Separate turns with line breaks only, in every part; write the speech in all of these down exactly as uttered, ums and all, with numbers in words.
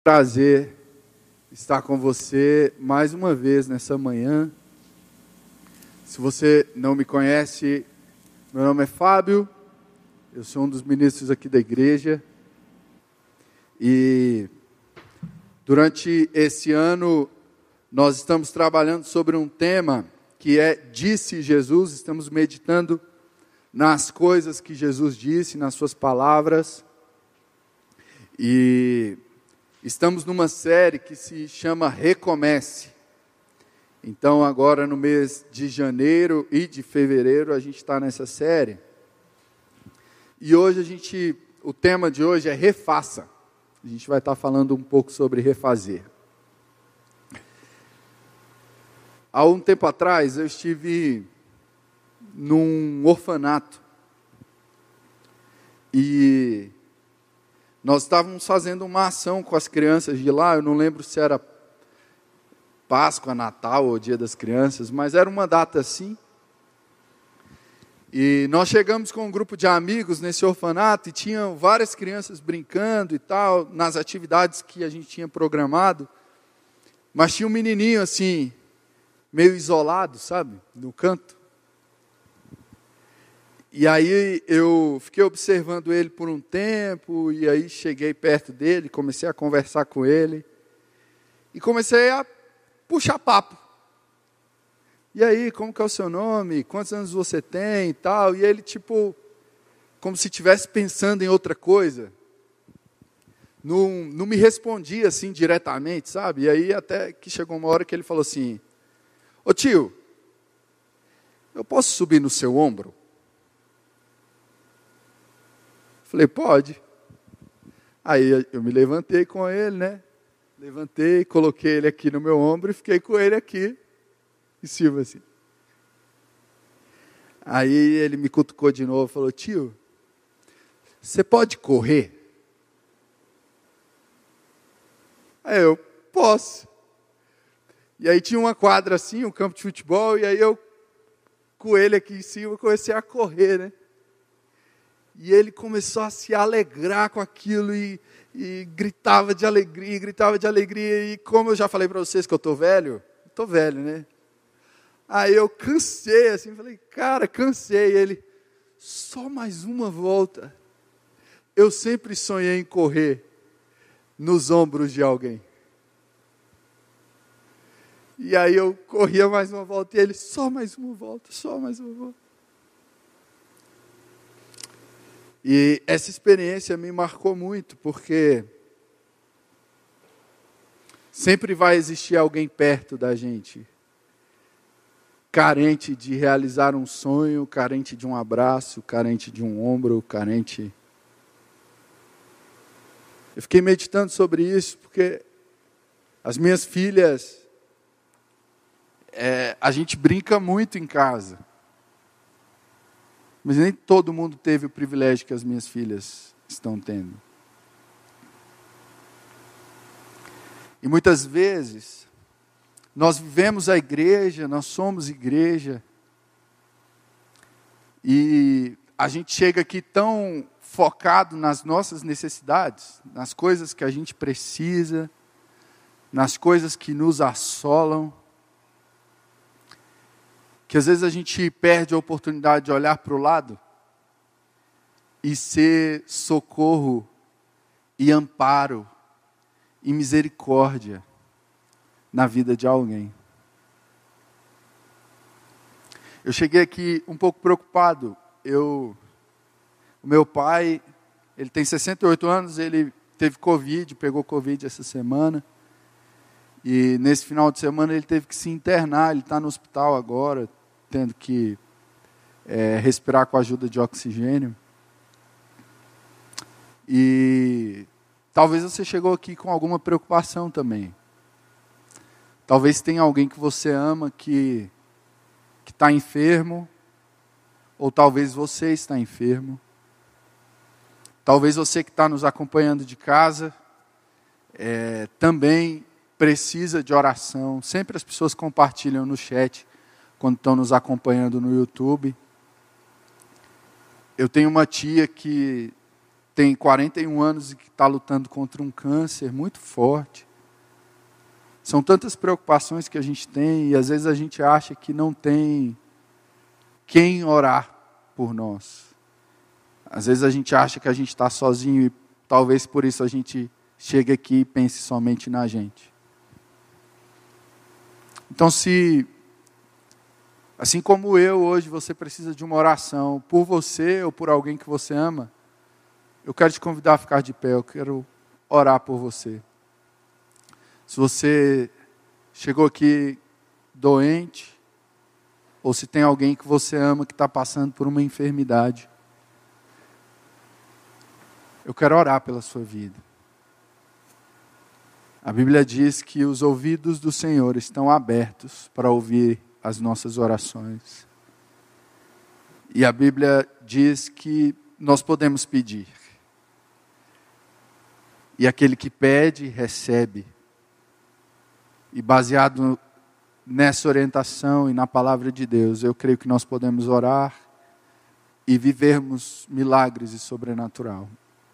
Prazer estar com você mais uma vez nessa manhã. Se você não me conhece, meu nome é Fábio, eu sou um dos ministros aqui da igreja e durante esse ano nós estamos trabalhando sobre um tema que é Disse Jesus. Estamos meditando nas coisas que Jesus disse, nas suas palavras, e estamos numa série que se chama Recomece. Então agora no mês de janeiro e de fevereiro a gente está nessa série. E hoje a gente, o tema de hoje é Refaça. A gente vai estar falando um pouco sobre refazer. Há um tempo atrás eu estive num orfanato. E nós estávamos fazendo uma ação com as crianças de lá. Eu não lembro se era Páscoa, Natal ou Dia das Crianças, mas era uma data assim. E nós chegamos com um grupo de amigos nesse orfanato e tinham várias crianças brincando e tal, nas atividades que a gente tinha programado. Mas tinha um menininho assim, meio isolado, sabe, no canto. E aí eu fiquei observando ele por um tempo, e aí cheguei perto dele, comecei a conversar com ele, e comecei a puxar papo. E aí, como que é o seu nome? Quantos anos você tem e tal? E ele, tipo, como se estivesse pensando em outra coisa. Não, não me respondia assim diretamente, sabe? E aí até que chegou uma hora que ele falou assim: ô tio, eu posso subir no seu ombro? Falei, pode. Aí eu me levantei com ele, né? Levantei, coloquei ele aqui no meu ombro e fiquei com ele aqui em cima assim. Aí ele me cutucou de novo e falou: tio, você pode correr? Aí eu, posso. E aí tinha uma quadra assim, um campo de futebol, e aí eu, com ele aqui em cima, comecei a correr, né? E ele começou a se alegrar com aquilo e, e gritava de alegria, gritava de alegria. E como eu já falei para vocês que eu estou velho, estou velho, né? Aí eu cansei, assim, falei, cara, cansei. E ele, só mais uma volta. Eu sempre sonhei em correr nos ombros de alguém. E aí eu corria mais uma volta e ele, só mais uma volta, só mais uma volta. E essa experiência me marcou muito, porque sempre vai existir alguém perto da gente, carente de realizar um sonho, carente de um abraço, carente de um ombro, carente... Eu fiquei meditando sobre isso, porque as minhas filhas, é, a gente brinca muito em casa. Mas nem todo mundo teve o privilégio que as minhas filhas estão tendo. E muitas vezes, nós vivemos a igreja, nós somos igreja, e a gente chega aqui tão focado nas nossas necessidades, nas coisas que a gente precisa, nas coisas que nos assolam, que às vezes a gente perde a oportunidade de olhar para o lado e ser socorro e amparo e misericórdia na vida de alguém. Eu cheguei aqui um pouco preocupado. Eu, o meu pai, ele tem sessenta e oito anos, ele teve Covid, pegou Covid essa semana. E nesse final de semana ele teve que se internar, ele está no hospital agora, tendo que é, respirar com a ajuda de oxigênio. E talvez você chegou aqui com alguma preocupação também. Talvez tenha alguém que você ama que que está enfermo, ou talvez você está enfermo. Talvez você que está nos acompanhando de casa é, também precisa de oração. Sempre as pessoas compartilham no chat quando estão nos acompanhando no YouTube. Eu tenho uma tia que tem quarenta e um anos e que está lutando contra um câncer muito forte. São tantas preocupações que a gente tem e às vezes a gente acha que não tem quem orar por nós. Às vezes a gente acha que a gente está sozinho e talvez por isso a gente chegue aqui e pense somente na gente. Então, se, assim como eu, hoje você precisa de uma oração por você ou por alguém que você ama, eu quero te convidar a ficar de pé, eu quero orar por você. Se você chegou aqui doente, ou se tem alguém que você ama que está passando por uma enfermidade, eu quero orar pela sua vida. A Bíblia diz que os ouvidos do Senhor estão abertos para ouvir as nossas orações. E a Bíblia diz que nós podemos pedir. E aquele que pede, recebe. E baseado nessa orientação e na palavra de Deus, eu creio que nós podemos orar e vivermos milagres e sobrenatural.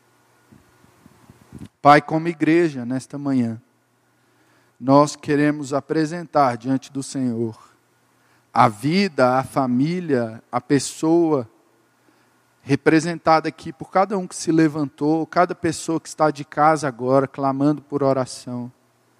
Pai, como igreja, nesta manhã, nós queremos apresentar diante do Senhor a vida, a família, a pessoa representada aqui por cada um que se levantou, cada pessoa que está de casa agora, clamando por oração.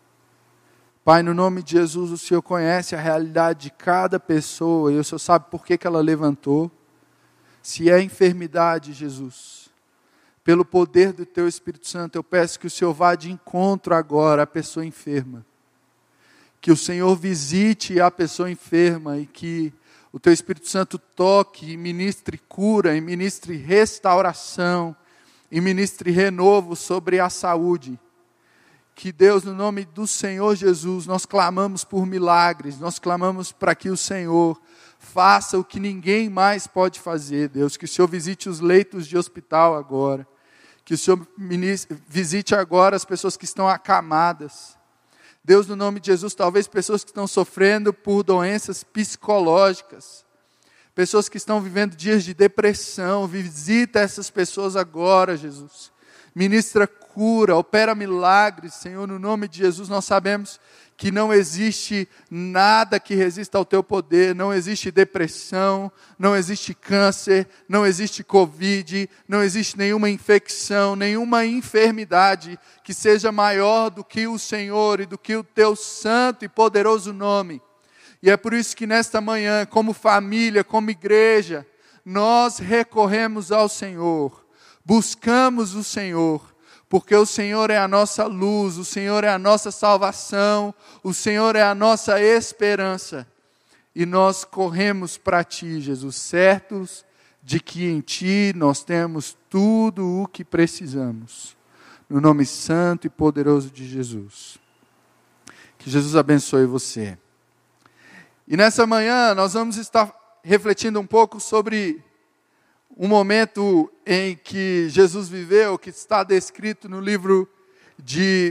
Pai, no nome de Jesus, o Senhor conhece a realidade de cada pessoa e o Senhor sabe por que que ela levantou. Se é enfermidade, Jesus, pelo poder do Teu Espírito Santo, eu peço que o Senhor vá de encontro agora à pessoa enferma. Que o Senhor visite a pessoa enferma e que o Teu Espírito Santo toque e ministre cura, e ministre restauração, e ministre renovo sobre a saúde. Que Deus, no nome do Senhor Jesus, nós clamamos por milagres, nós clamamos para que o Senhor faça o que ninguém mais pode fazer, Deus. Que o Senhor visite os leitos de hospital agora. Que o Senhor visite agora as pessoas que estão acamadas. Deus, no nome de Jesus, talvez pessoas que estão sofrendo por doenças psicológicas. Pessoas que estão vivendo dias de depressão. Visita essas pessoas agora, Jesus. Ministra cura, opera milagres, Senhor, no nome de Jesus. Nós sabemos que não existe nada que resista ao Teu poder, não existe depressão, não existe câncer, não existe Covid, não existe nenhuma infecção, nenhuma enfermidade que seja maior do que o Senhor e do que o Teu santo e poderoso nome. E é por isso que nesta manhã, como família, como igreja, nós recorremos ao Senhor, buscamos o Senhor, porque o Senhor é a nossa luz, o Senhor é a nossa salvação, o Senhor é a nossa esperança. E nós corremos para Ti, Jesus, certos de que em Ti nós temos tudo o que precisamos. No nome santo e poderoso de Jesus. Que Jesus abençoe você. E nessa manhã nós vamos estar refletindo um pouco sobre um momento em que Jesus viveu, que está descrito no livro de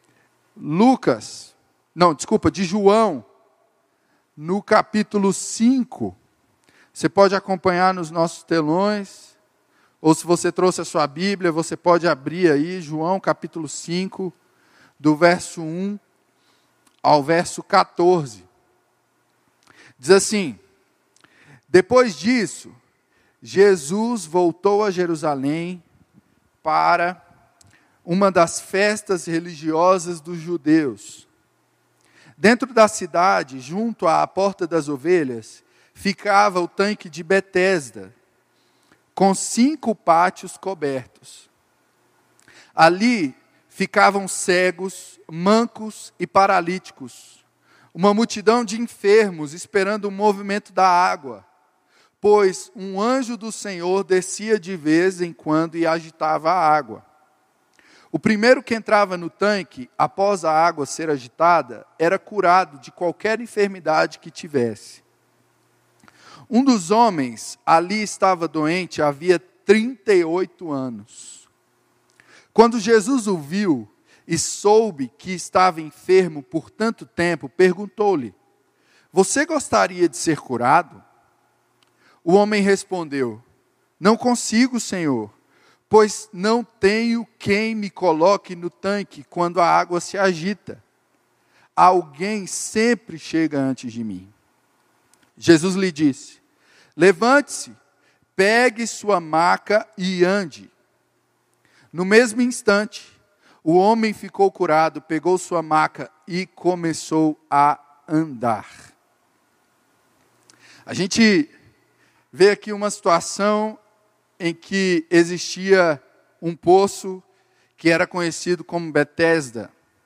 Lucas, não, desculpa, de João, no capítulo cinco. Você pode acompanhar nos nossos telões, ou se você trouxe a sua Bíblia, você pode abrir aí, João capítulo cinco, do verso um ao verso catorze. Diz assim: depois disso, Jesus voltou a Jerusalém para uma das festas religiosas dos judeus. Dentro da cidade, junto à Porta das Ovelhas, ficava o tanque de Betesda, com cinco pátios cobertos. Ali ficavam cegos, mancos e paralíticos, uma multidão de enfermos esperando o movimento da água. Pois um anjo do Senhor descia de vez em quando e agitava a água. O primeiro que entrava no tanque, após a água ser agitada, era curado de qualquer enfermidade que tivesse. Um dos homens ali estava doente havia trinta e oito anos. Quando Jesus o viu e soube que estava enfermo por tanto tempo, perguntou-lhe: você gostaria de ser curado? O homem respondeu: não consigo, Senhor, pois não tenho quem me coloque no tanque quando a água se agita. Alguém sempre chega antes de mim. Jesus lhe disse: levante-se, pegue sua maca e ande. No mesmo instante, o homem ficou curado, pegou sua maca e começou a andar. A gente vê aqui uma situação em que existia um poço que era conhecido como Betesda.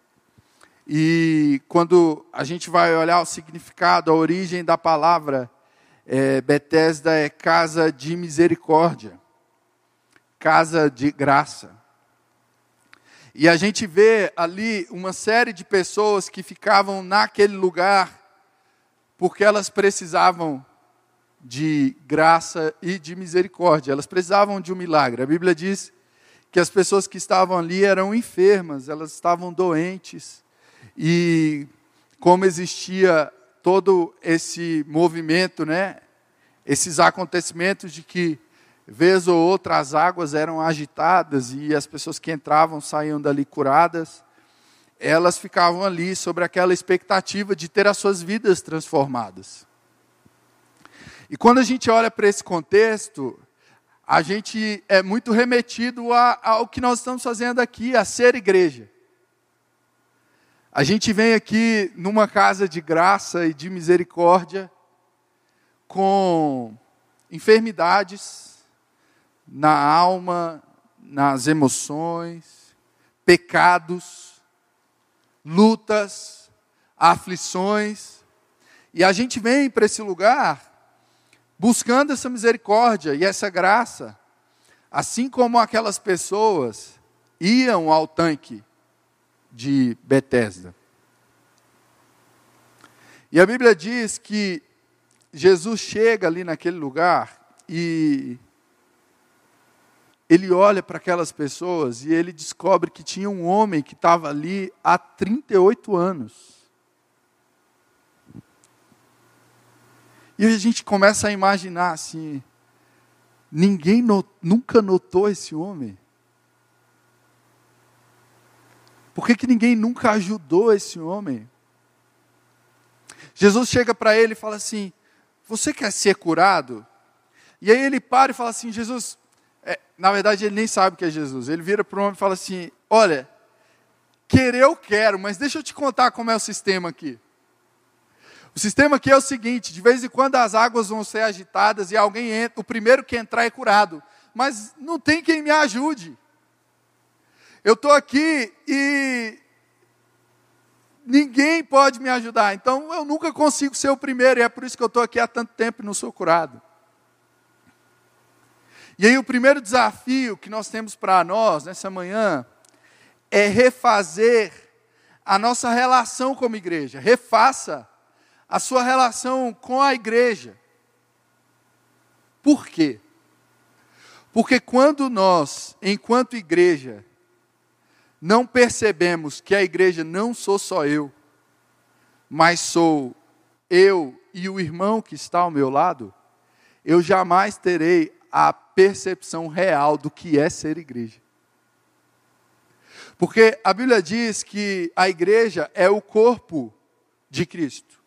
E quando a gente vai olhar o significado, a origem da palavra, é, Betesda é casa de misericórdia, casa de graça. E a gente vê ali uma série de pessoas que ficavam naquele lugar porque elas precisavam de graça e de misericórdia. Elas precisavam de um milagre. A Bíblia diz que as pessoas que estavam ali eram enfermas, elas estavam doentes. E como existia todo esse movimento, né, esses acontecimentos de que, vez ou outra, as águas eram agitadas e as pessoas que entravam saíam dali curadas, elas ficavam ali sobre aquela expectativa de ter as suas vidas transformadas. E quando a gente olha para esse contexto, a gente é muito remetido a, ao que nós estamos fazendo aqui, a ser igreja. A gente vem aqui numa casa de graça e de misericórdia, com enfermidades na alma, nas emoções, pecados, lutas, aflições. E a gente vem para esse lugar buscando essa misericórdia e essa graça, assim como aquelas pessoas iam ao tanque de Betesda. E a Bíblia diz que Jesus chega ali naquele lugar e ele olha para aquelas pessoas e ele descobre que tinha um homem que estava ali há trinta e oito anos. E a gente começa a imaginar assim, ninguém not, nunca notou esse homem? Por que, que ninguém nunca ajudou esse homem? Jesus chega para ele e fala assim, você quer ser curado? E aí ele para e fala assim, Jesus, é, na verdade ele nem sabe o que é Jesus. Ele vira para o homem e fala assim, olha, querer eu quero, mas deixa eu te contar como é o sistema aqui. O sistema aqui é o seguinte, de vez em quando as águas vão ser agitadas e alguém entra, o primeiro que entrar é curado. Mas não tem quem me ajude. Eu estou aqui e ninguém pode me ajudar. Então eu nunca consigo ser o primeiro e é por isso que eu estou aqui há tanto tempo e não sou curado. E aí o primeiro desafio que nós temos para nós nessa manhã é refazer a nossa relação como igreja. Refaça a sua relação com a igreja. Por quê? Porque quando nós, enquanto igreja, não percebemos que a igreja não sou só eu, mas sou eu e o irmão que está ao meu lado, eu jamais terei a percepção real do que é ser igreja. Porque a Bíblia diz que a igreja é o corpo de Cristo.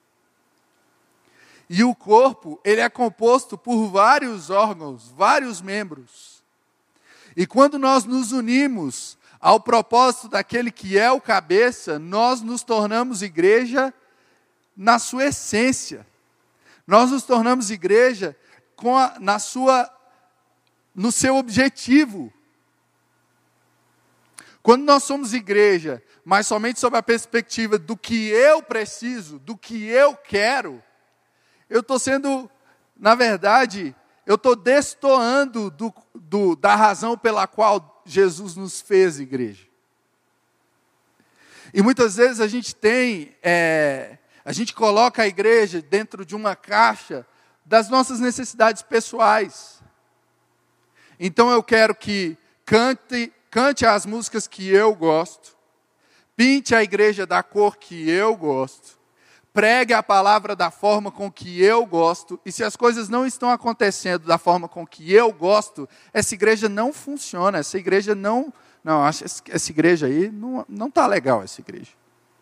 E o corpo, ele é composto por vários órgãos, vários membros. E quando nós nos unimos ao propósito daquele que é o cabeça, nós nos tornamos igreja na sua essência. Nós nos tornamos igreja com a, na sua, no seu objetivo. Quando nós somos igreja, mas somente sob a perspectiva do que eu preciso, do que eu quero, eu estou sendo, na verdade, eu estou destoando do, do, da razão pela qual Jesus nos fez igreja. E muitas vezes a gente tem, é, a gente coloca a igreja dentro de uma caixa das nossas necessidades pessoais. Então eu quero que cante, cante as músicas que eu gosto, pinte a igreja da cor que eu gosto, pregue a palavra da forma com que eu gosto, e se as coisas não estão acontecendo da forma com que eu gosto, essa igreja não funciona, essa igreja não, não, acho essa igreja aí, não, não está legal essa igreja.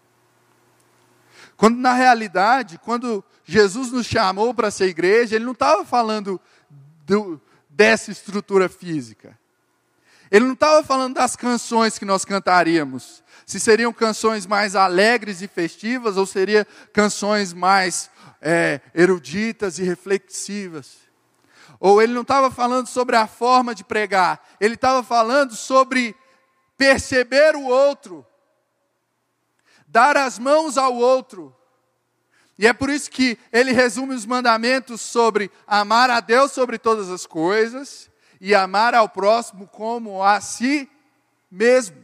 Quando na realidade, quando Jesus nos chamou para ser igreja, Ele não estava falando do, dessa estrutura física. Ele não estava falando das canções que nós cantaríamos. Se seriam canções mais alegres e festivas, ou seriam canções mais é, eruditas e reflexivas. Ou ele não estava falando sobre a forma de pregar. Ele estava falando sobre perceber o outro. Dar as mãos ao outro. E é por isso que ele resume os mandamentos sobre amar a Deus sobre todas as coisas e amar ao próximo como a si mesmo.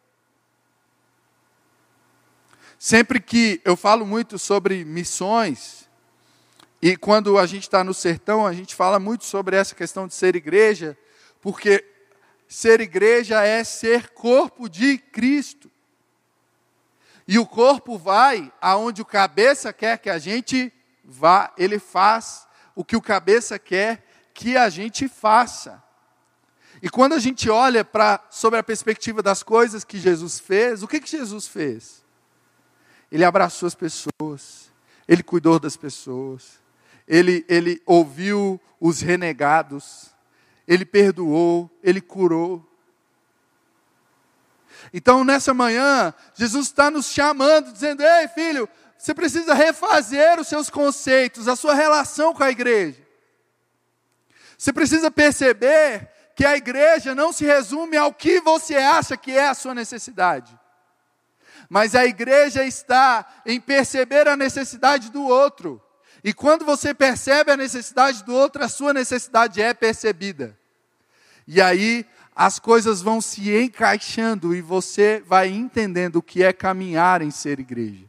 Sempre que eu falo muito sobre missões, e quando a gente está no sertão, a gente fala muito sobre essa questão de ser igreja, porque ser igreja é ser corpo de Cristo. E o corpo vai aonde o cabeça quer que a gente vá, ele faz o que o cabeça quer que a gente faça. E quando a gente olha pra, sobre a perspectiva das coisas que Jesus fez, o que, que Jesus fez? Ele abraçou as pessoas, Ele cuidou das pessoas, Ele, ele ouviu os renegados, Ele perdoou, Ele curou. Então, nessa manhã, Jesus está nos chamando, dizendo, ei filho, você precisa refazer os seus conceitos, a sua relação com a igreja. Você precisa perceber que a igreja não se resume ao que você acha que é a sua necessidade. Mas a igreja está em perceber a necessidade do outro. E quando você percebe a necessidade do outro, a sua necessidade é percebida. E aí as coisas vão se encaixando e você vai entendendo o que é caminhar em ser igreja.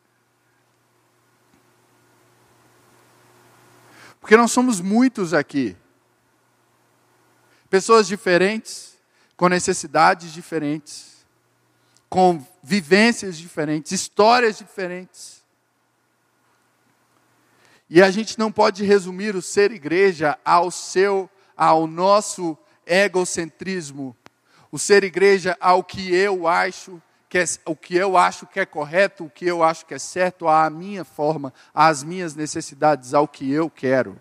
Porque nós somos muitos aqui. Pessoas diferentes, com necessidades diferentes, com vivências diferentes, histórias diferentes. E a gente não pode resumir o ser igreja ao seu, ao nosso egocentrismo, o ser igreja ao que eu acho que é, o que eu acho que é correto, o que eu acho que é certo, à minha forma, às minhas necessidades, ao que eu quero.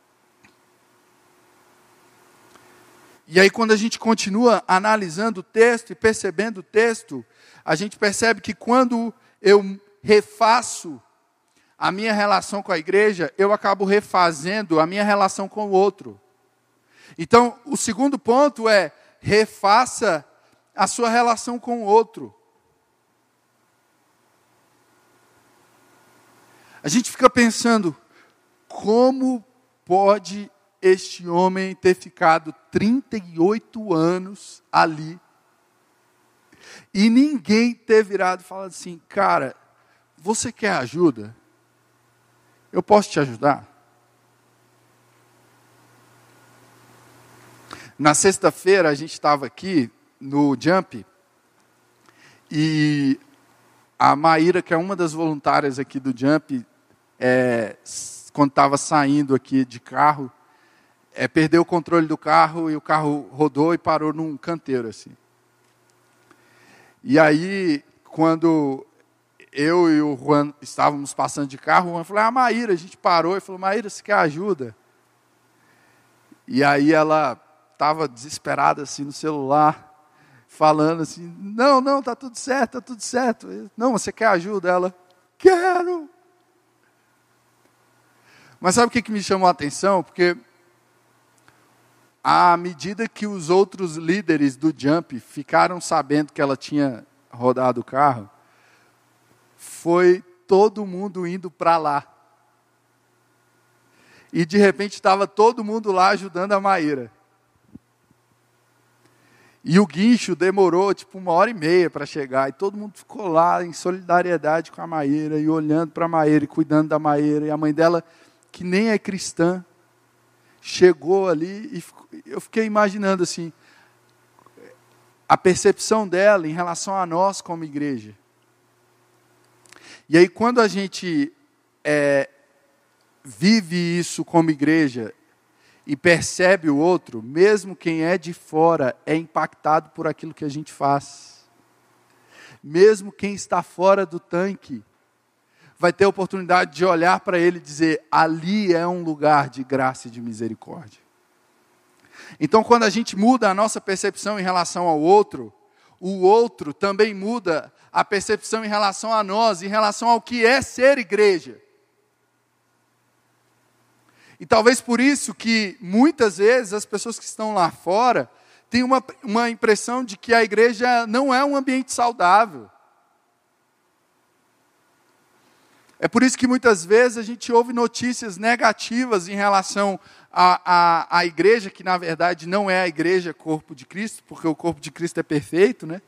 E aí quando a gente continua analisando o texto e percebendo o texto, a gente percebe que quando eu refaço a minha relação com a igreja, eu acabo refazendo a minha relação com o outro. Então, o segundo ponto é, refaça a sua relação com o outro. A gente fica pensando, como pode este homem ter ficado trinta e oito anos ali e ninguém ter virado e falado assim, cara, você quer ajuda? Eu posso te ajudar? Na sexta-feira a gente estava aqui no Jump e a Maíra, que é uma das voluntárias aqui do Jump, é, quando estava saindo aqui de carro, é, perdeu o controle do carro e o carro rodou e parou num canteiro assim. E aí, quando eu e o Juan estávamos passando de carro, o Juan falou, ah, Maíra, a gente parou e falou, Maíra, você quer ajuda? E aí ela estava desesperada assim no celular, falando assim, não, não, está tudo certo, está tudo certo. Não, você quer ajuda? Ela, quero. Mas sabe o que, que me chamou a atenção? Porque à medida que os outros líderes do Jump ficaram sabendo que ela tinha rodado o carro, foi todo mundo indo para lá. E de repente estava todo mundo lá ajudando a Maíra. E o guincho demorou tipo uma hora e meia para chegar. E todo mundo ficou lá em solidariedade com a Maíra, e olhando para a Maíra, e cuidando da Maíra. E a mãe dela, que nem é cristã, chegou ali e eu fiquei imaginando assim, a percepção dela em relação a nós como igreja. E aí quando a gente é, vive isso como igreja e percebe o outro, mesmo quem é de fora é impactado por aquilo que a gente faz. Mesmo quem está fora do tanque vai ter a oportunidade de olhar para ele e dizer, ali é um lugar de graça e de misericórdia. Então, quando a gente muda a nossa percepção em relação ao outro, o outro também muda a percepção em relação a nós, em relação ao que é ser igreja. E talvez por isso que, muitas vezes, as pessoas que estão lá fora têm uma, uma impressão de que a igreja não é um ambiente saudável. É por isso que muitas vezes a gente ouve notícias negativas em relação à, à, à igreja, que na verdade não é a igreja corpo de Cristo, porque o corpo de Cristo é perfeito, né?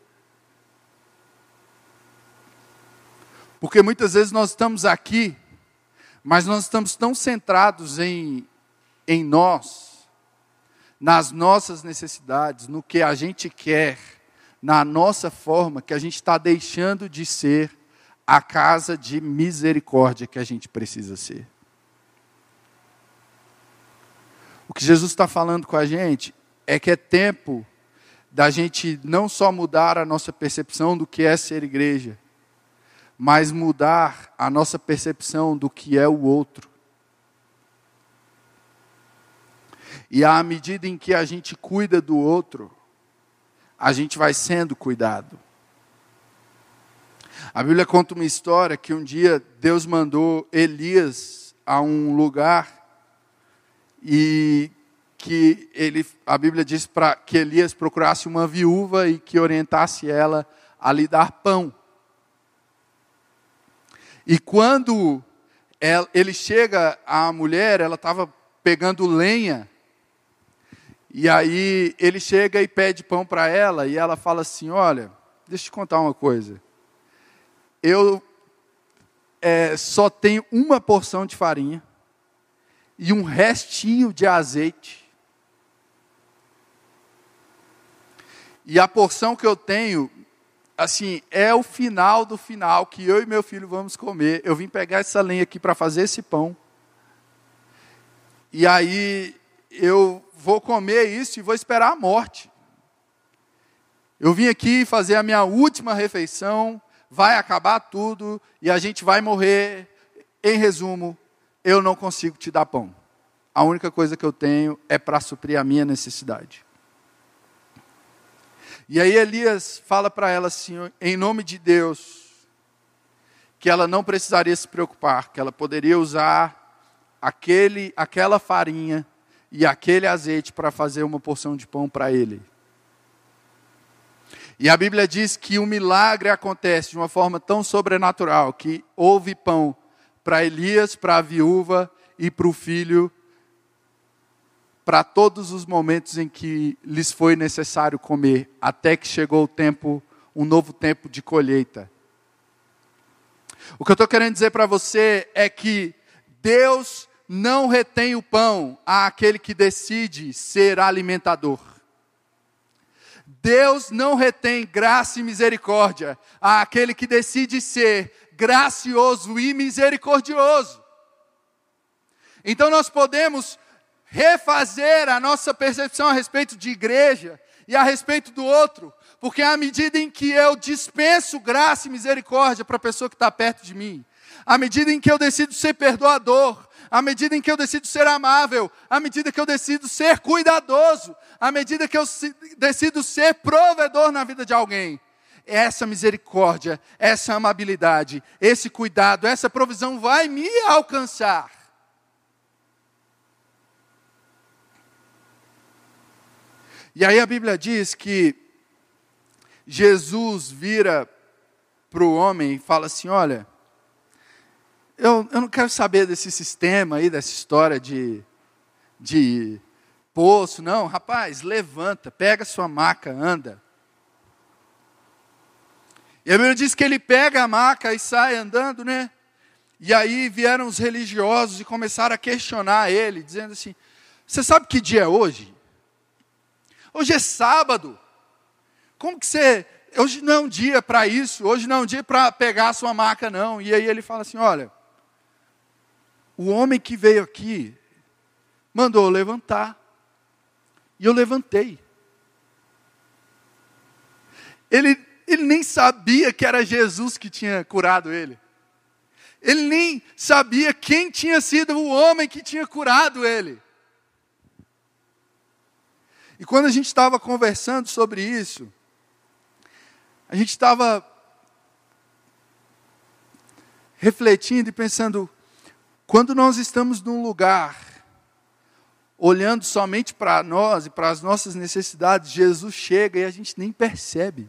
Porque muitas vezes nós estamos aqui, mas nós estamos tão centrados em, em nós, nas nossas necessidades, no que a gente quer, na nossa forma, que a gente está deixando de ser a casa de misericórdia que a gente precisa ser. O que Jesus está falando com a gente é que é tempo da gente não só mudar a nossa percepção do que é ser igreja, mas mudar a nossa percepção do que é o outro. E à medida em que a gente cuida do outro, a gente vai sendo cuidado. A Bíblia conta uma história que um dia Deus mandou Elias a um lugar e que ele, a Bíblia diz para que Elias procurasse uma viúva e que orientasse ela a lhe dar pão. E quando ele chega, a mulher, ela estava pegando lenha, e aí ele chega e pede pão para ela, e ela fala assim, olha, deixa eu te contar uma coisa. Eu é, só tenho uma porção de farinha e um restinho de azeite. E a porção que eu tenho, assim, é o final do final que eu e meu filho vamos comer. Eu vim pegar essa lenha aqui para fazer esse pão. E aí eu vou comer isso e vou esperar a morte. Eu vim aqui fazer a minha última refeição, vai acabar tudo e a gente vai morrer. Em resumo, eu não consigo te dar pão. A única coisa que eu tenho é para suprir a minha necessidade. E aí Elias fala para ela assim, em nome de Deus, que ela não precisaria se preocupar, que ela poderia usar aquele, aquela farinha e aquele azeite para fazer uma porção de pão para ele. E a Bíblia diz que o milagre acontece de uma forma tão sobrenatural, que houve pão para Elias, para a viúva e para o filho, para todos os momentos em que lhes foi necessário comer, até que chegou o tempo, um novo tempo de colheita. O que eu estou querendo dizer para você é que Deus não retém o pão àquele que decide ser alimentador. Deus não retém graça e misericórdia àquele que decide ser gracioso e misericordioso. Então nós podemos refazer a nossa percepção a respeito de igreja e a respeito do outro, porque à medida em que eu dispenso graça e misericórdia para a pessoa que está perto de mim, à medida em que eu decido ser perdoador, à medida em que eu decido ser amável, à medida que eu decido ser cuidadoso, à medida que eu decido ser provedor na vida de alguém, essa misericórdia, essa amabilidade, esse cuidado, essa provisão vai me alcançar. E aí a Bíblia diz que Jesus vira para o homem e fala assim, olha, eu, eu não quero saber desse sistema aí, dessa história de, de poço, não. Rapaz, levanta, pega sua maca, anda. E a Bíblia diz que ele pega a maca e sai andando, né? E aí vieram os religiosos e começaram a questionar ele, dizendo assim, você sabe que dia é hoje? Hoje é sábado. Como que você... Hoje não é um dia para isso. Hoje não é um dia para pegar a sua maca, não. E aí ele fala assim, olha, o homem que veio aqui mandou eu levantar. E eu levantei. Ele, ele nem sabia que era Jesus que tinha curado ele. Ele nem sabia quem tinha sido o homem que tinha curado ele. E quando a gente estava conversando sobre isso, a gente estava refletindo e pensando, quando nós estamos num lugar, olhando somente para nós e para as nossas necessidades, Jesus chega e a gente nem percebe.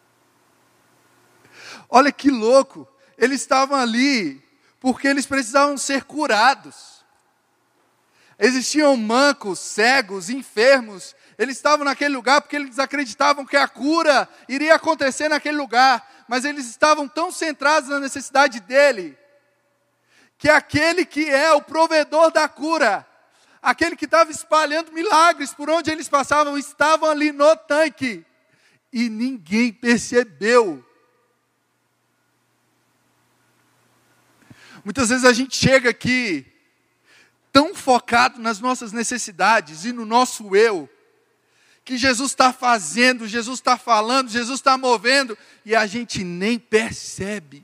Olha que louco, eles estavam ali porque eles precisavam ser curados. Existiam mancos, cegos, enfermos, eles estavam naquele lugar porque eles acreditavam que a cura iria acontecer naquele lugar, mas eles estavam tão centrados na necessidade dele, que aquele que é o provedor da cura, aquele que estava espalhando milagres por onde eles passavam, estavam ali no tanque, e ninguém percebeu. Muitas vezes a gente chega aqui, tão focado nas nossas necessidades e no nosso eu, que Jesus está fazendo, Jesus está falando, Jesus está movendo, e a gente nem percebe.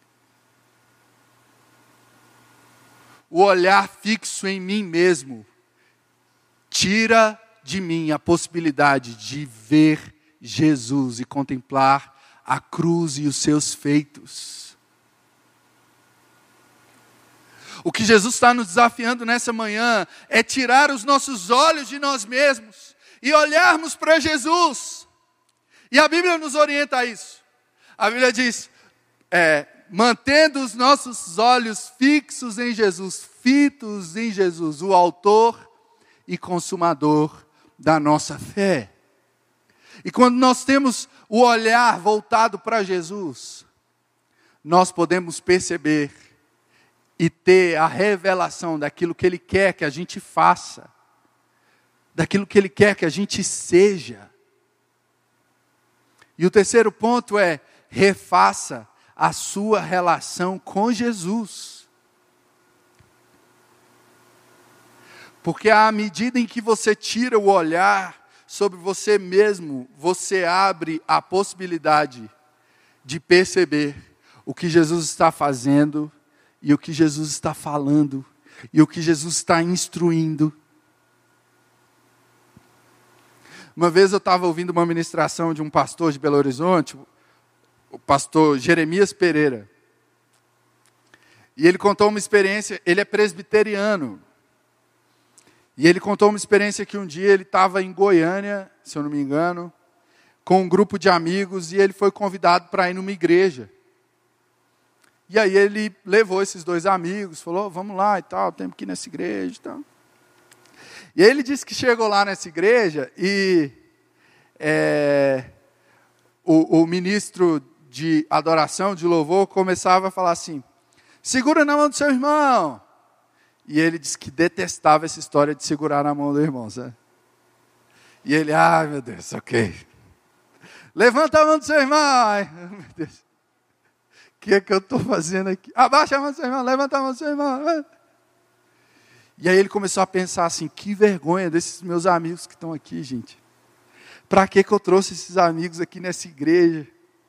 O olhar fixo em mim mesmo tira de mim a possibilidade de ver Jesus e contemplar a cruz e os seus feitos. O que Jesus está nos desafiando nessa manhã é tirar os nossos olhos de nós mesmos e olharmos para Jesus. E a Bíblia nos orienta a isso. A Bíblia diz, é, mantendo os nossos olhos fixos em Jesus, fitos em Jesus, o autor e consumador da nossa fé. E quando nós temos o olhar voltado para Jesus, nós podemos perceber e ter a revelação daquilo que Ele quer que a gente faça, daquilo que Ele quer que a gente seja. E o terceiro ponto é, refaça a sua relação com Jesus. Porque à medida em que você tira o olhar sobre você mesmo, você abre a possibilidade de perceber o que Jesus está fazendo, e o que Jesus está falando, e o que Jesus está instruindo. Uma vez eu estava ouvindo uma ministração de um pastor de Belo Horizonte, o pastor Jeremias Pereira. E ele contou uma experiência, ele é presbiteriano. E ele contou uma experiência que um dia ele estava em Goiânia, se eu não me engano, com um grupo de amigos, e ele foi convidado para ir numa igreja. E aí ele levou esses dois amigos, falou, vamos lá e tal, temos que ir nessa igreja e tal. E aí ele disse que chegou lá nessa igreja e é, o, o ministro de adoração, de louvor, começava a falar assim, segura na mão do seu irmão. E ele disse que detestava essa história de segurar na mão do irmão, sabe? E ele, ai meu Deus, ok. Levanta a mão do seu irmão. Ai, meu Deus. O que é que eu estou fazendo aqui? Abaixa a mão do seu irmão, levanta a mão do seu irmão. E aí ele começou a pensar assim, que vergonha desses meus amigos que estão aqui, gente. Para que que eu trouxe esses amigos aqui nessa igreja?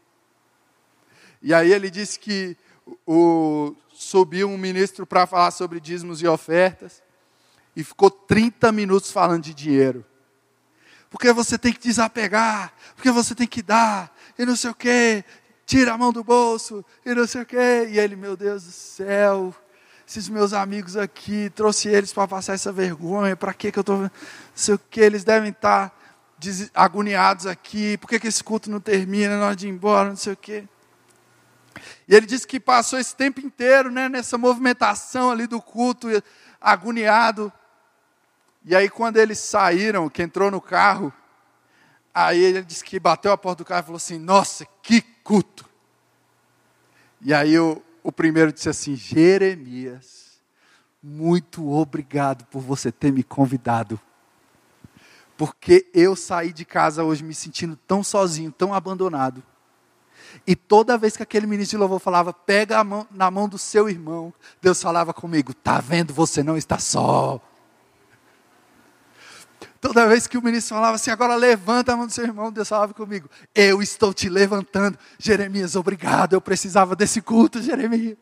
E aí ele disse que o, subiu um ministro para falar sobre dízimos e ofertas, e ficou trinta minutos falando de dinheiro. Porque você tem que desapegar, porque você tem que dar, e não sei o quê. Tira a mão do bolso, e não sei o quê. E ele, meu Deus do céu, esses meus amigos aqui, trouxe eles para passar essa vergonha, para que que eu estou... Não sei o quê, eles devem estar agoniados aqui, por que que esse culto não termina, nós de ir embora, não sei o quê. E ele disse que passou esse tempo inteiro, né, nessa movimentação ali do culto, agoniado. E aí quando eles saíram, que entrou no carro, aí ele disse que bateu a porta do carro e falou assim, nossa, que culto. E aí o, o primeiro disse assim, Jeremias, muito obrigado por você ter me convidado. Porque eu saí de casa hoje me sentindo tão sozinho, tão abandonado. E toda vez que aquele ministro de louvor falava, pega a mão, na mão do seu irmão, Deus falava comigo, tá vendo, você não está só. Toda vez que o ministro falava assim, agora levanta a mão do seu irmão, Deus falava comigo, eu estou te levantando. Jeremias, obrigado, eu precisava desse culto, Jeremias.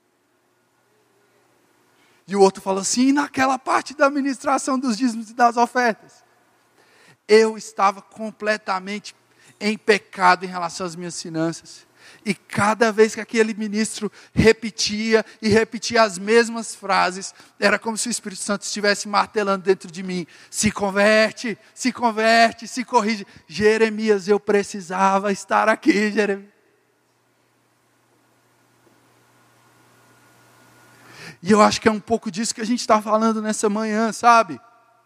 E o outro falou assim, e naquela parte da administração dos dízimos e das ofertas? Eu estava completamente em pecado em relação às minhas finanças. E cada vez que aquele ministro repetia e repetia as mesmas frases, era como se o Espírito Santo estivesse martelando dentro de mim. Se converte, se converte, se corrige. Jeremias, eu precisava estar aqui, Jeremias. E eu acho que é um pouco disso que a gente está falando nessa manhã, sabe?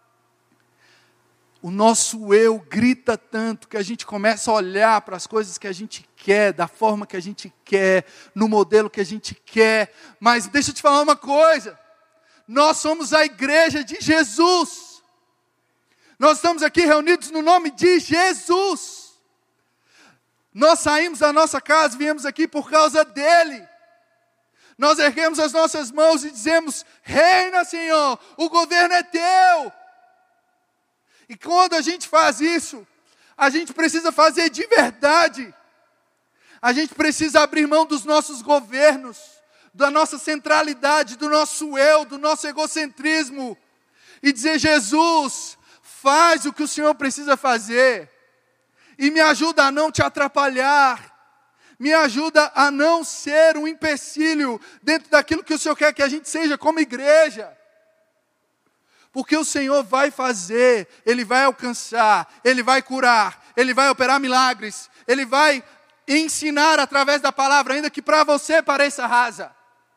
O nosso eu grita tanto que a gente começa a olhar para as coisas que a gente quer, da forma que a gente quer, no modelo que a gente quer. Mas deixa eu te falar uma coisa. Nós somos a igreja de Jesus. Nós estamos aqui reunidos no nome de Jesus. Nós saímos da nossa casa, viemos aqui por causa dele. Nós erguemos as nossas mãos e dizemos, reina, Senhor, o governo é teu. E quando a gente faz isso, a gente precisa fazer de verdade. A gente precisa abrir mão dos nossos governos, da nossa centralidade, do nosso eu, do nosso egocentrismo. E dizer, Jesus, faz o que o Senhor precisa fazer. E me ajuda a não te atrapalhar. Me ajuda a não ser um empecilho dentro daquilo que o Senhor quer que a gente seja como igreja. Porque o Senhor vai fazer, Ele vai alcançar, Ele vai curar, Ele vai operar milagres, Ele vai ensinar através da palavra, ainda que para você pareça rasa.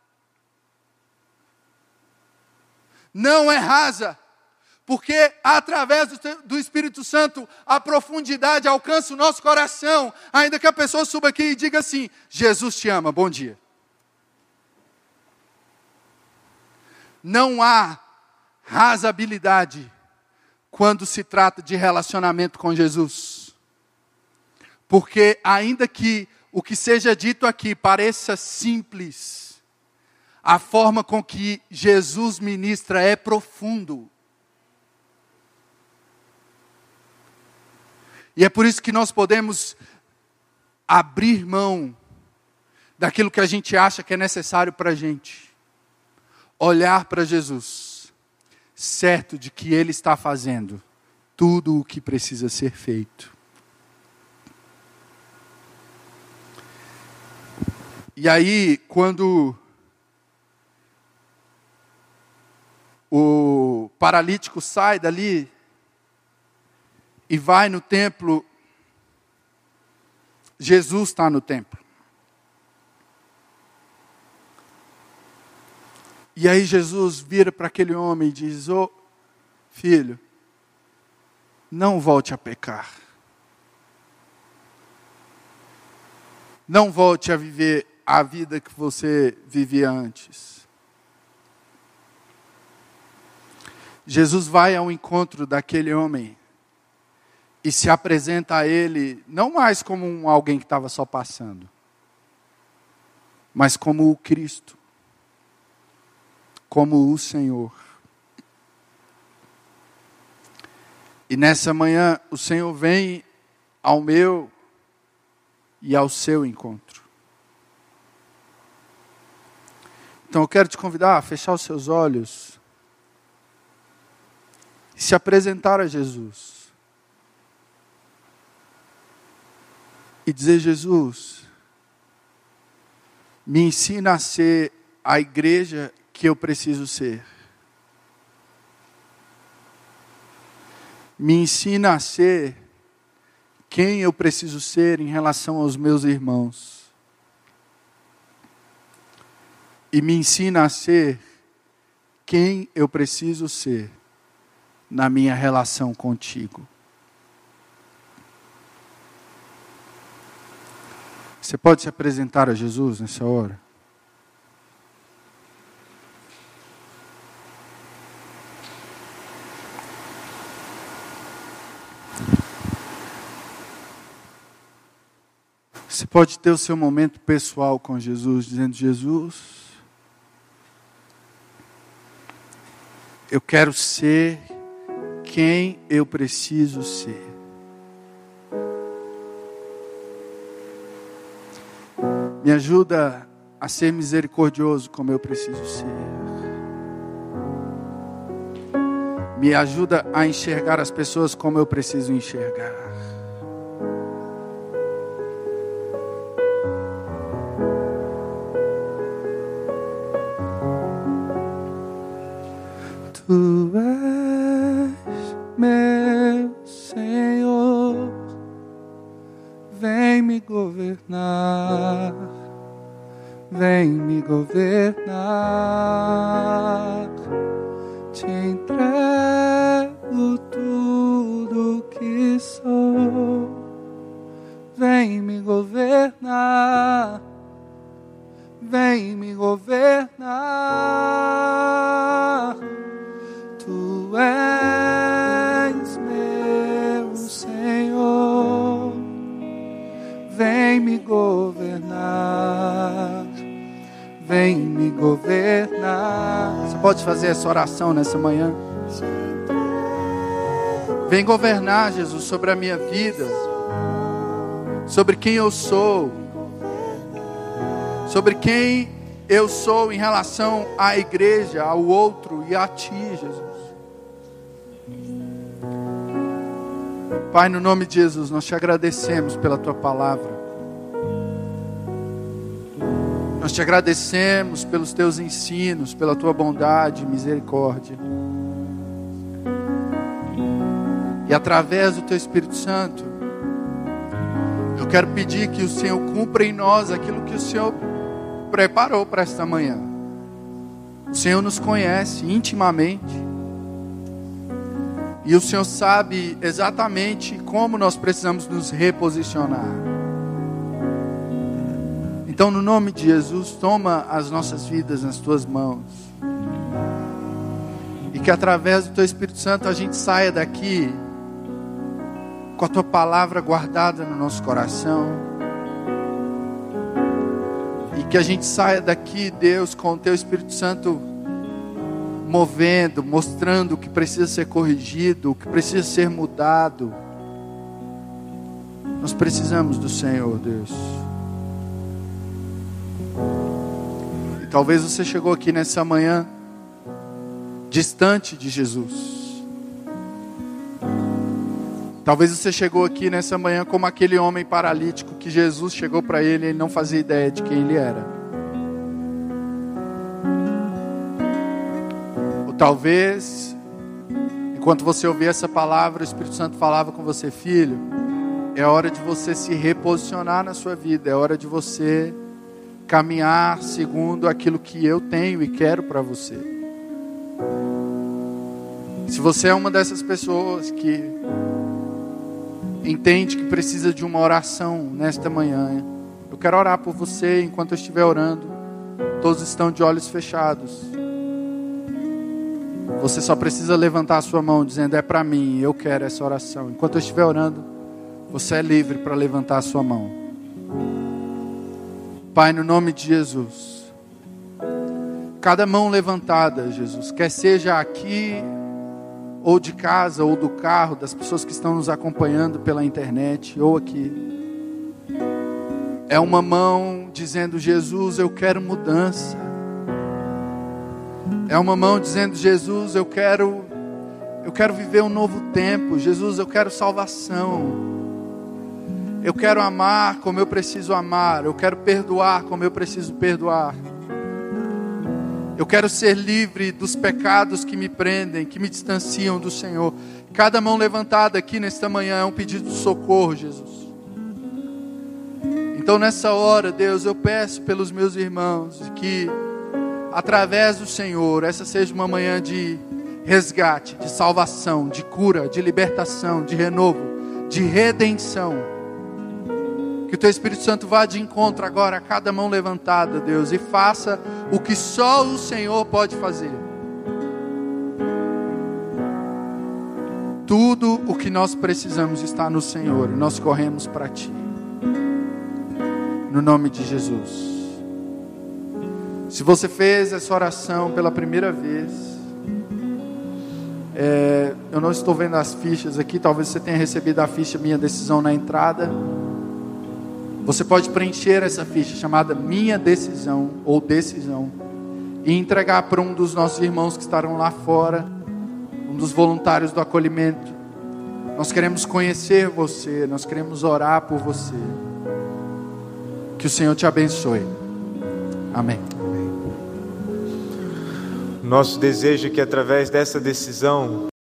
Não é rasa, porque através do, do Espírito Santo, a profundidade alcança o nosso coração, ainda que a pessoa suba aqui e diga assim, Jesus te ama, bom dia. Não há razoabilidade quando se trata de relacionamento com Jesus. Porque ainda que o que seja dito aqui pareça simples, a forma com que Jesus ministra é profundo. E é por isso que nós podemos abrir mão daquilo que a gente acha que é necessário para a gente. Olhar para Jesus. Certo de que Ele está fazendo tudo o que precisa ser feito. E aí, quando o paralítico sai dali e vai no templo, Jesus está no templo. E aí Jesus vira para aquele homem e diz, ô filho, não volte a pecar. Não volte a viver a vida que você vivia antes. Jesus vai ao encontro daquele homem e se apresenta a ele, não mais como um alguém que estava só passando, mas como o Cristo. Como o Senhor. E nessa manhã o Senhor vem ao meu e ao seu encontro. Então eu quero te convidar a fechar os seus olhos e se apresentar a Jesus. E dizer, Jesus, me ensina a ser a igreja que eu preciso ser. Me ensina a ser quem eu preciso ser em relação aos meus irmãos. E me ensina a ser quem eu preciso ser na minha relação contigo. Você pode se apresentar a Jesus nessa hora? Você pode ter o seu momento pessoal com Jesus, dizendo: Jesus, eu quero ser quem eu preciso ser. Me ajuda a ser misericordioso como eu preciso ser. Me ajuda a enxergar as pessoas como eu preciso enxergar. Tu és meu Senhor, vem me governar, vem me governar. Te entrego tudo que sou, vem me governar, vem me governar. Tu és meu Senhor, vem me governar, vem me governar. Você pode fazer essa oração nessa manhã? Vem governar, Jesus, sobre a minha vida, sobre quem eu sou, sobre quem eu sou em relação à igreja, ao outro e a Ti, Jesus. Pai, no nome de Jesus, nós te agradecemos pela Tua palavra. Nós te agradecemos pelos Teus ensinos, pela Tua bondade e misericórdia. E através do Teu Espírito Santo, eu quero pedir que o Senhor cumpra em nós aquilo que o Senhor preparou para esta manhã. O Senhor nos conhece intimamente. E o Senhor sabe exatamente como nós precisamos nos reposicionar. Então, no nome de Jesus, toma as nossas vidas nas Tuas mãos. E que através do Teu Espírito Santo a gente saia daqui com a Tua palavra guardada no nosso coração. E que a gente saia daqui, Deus, com o Teu Espírito Santo movendo, mostrando o que precisa ser corrigido, o que precisa ser mudado. Nós precisamos do Senhor, Deus. E talvez você chegou aqui nessa manhã distante de Jesus. Talvez você chegou aqui nessa manhã como aquele homem paralítico que Jesus chegou para ele e ele não fazia ideia de quem ele era. Talvez, enquanto você ouvia essa palavra, o Espírito Santo falava com você: filho, é hora de você se reposicionar na sua vida, é hora de você caminhar segundo aquilo que eu tenho e quero para você. Se você é uma dessas pessoas que entende que precisa de uma oração nesta manhã, eu quero orar por você. Enquanto eu estiver orando, todos estão de olhos fechados. Você só precisa levantar a sua mão dizendo: é para mim, eu quero essa oração. Enquanto eu estiver orando, você é livre para levantar a sua mão. Pai, no nome de Jesus, cada mão levantada, Jesus, quer seja aqui ou de casa ou do carro, das pessoas que estão nos acompanhando pela internet ou aqui, é uma mão dizendo: Jesus, eu quero mudança. É uma mão dizendo: Jesus, eu quero, eu quero viver um novo tempo. Jesus, eu quero salvação. Eu quero amar como eu preciso amar. Eu quero perdoar como eu preciso perdoar. Eu quero ser livre dos pecados que me prendem, que me distanciam do Senhor. Cada mão levantada aqui nesta manhã é um pedido de socorro, Jesus. Então nessa hora, Deus, eu peço pelos meus irmãos que através do Senhor, essa seja uma manhã de resgate, de salvação, de cura, de libertação, de renovo, de redenção. Que o Teu Espírito Santo vá de encontro agora a cada mão levantada, Deus, e faça o que só o Senhor pode fazer. Tudo o que nós precisamos está no Senhor, e nós corremos para Ti. no nome de Jesus. Se você fez essa oração pela primeira vez, é, eu não estou vendo as fichas aqui, talvez você tenha recebido a ficha Minha Decisão na entrada. Você pode preencher essa ficha chamada Minha Decisão ou Decisão e entregar para um dos nossos irmãos que estarão lá fora, um dos voluntários do acolhimento. Nós queremos conhecer você, nós queremos orar por você. Que o Senhor te abençoe. Amém.
Nosso desejo é que através dessa decisão